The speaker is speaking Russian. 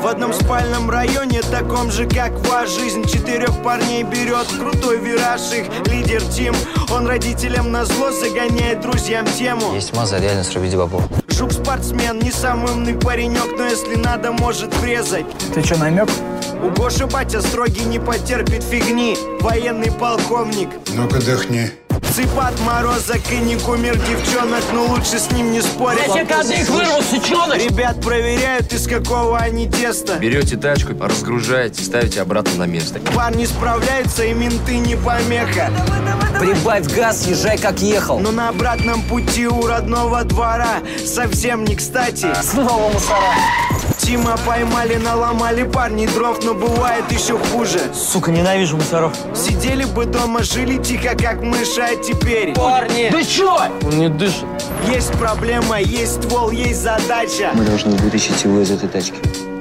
В одном спальном районе, таком же, как ваша жизнь. 4 парней берет крутой вираж, их лидер Тим. Он родителям назло загоняет друзьям тему. Есть маза, реально срубить бабло. Жук-спортсмен, не самый умный паренек, но если надо, может врезать. Ты что, намек? У Гоши батя строгий, не потерпит фигни. Военный полковник. Ну-ка, дыхни. Цыпат, морозок и не кумир девчонок, но лучше с ним не спорить. Я тебе кадык вырвал, сучонок! Ребят проверяют, из какого они теста. Берете тачку, разгружаете, ставите обратно на место. Парни справляются, и менты не помеха. Прибавь газ, езжай как ехал. Но на обратном пути у родного двора совсем не кстати. Снова мусора. Тима поймали, наломали парни дров, но бывает еще хуже. Сука, ненавижу мусоров. Сидели бы дома, жили тихо, как мыши, а теперь... Парни! Ты чё? Он не дышит. Есть проблема, есть ствол, есть задача. Мы должны вытащить его из этой тачки.